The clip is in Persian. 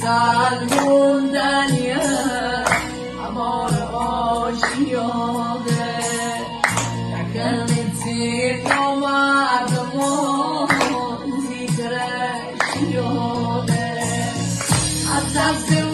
غزل موندنیه همار آشیاده نکنیتی تو مردمون زیدرش یاده حتی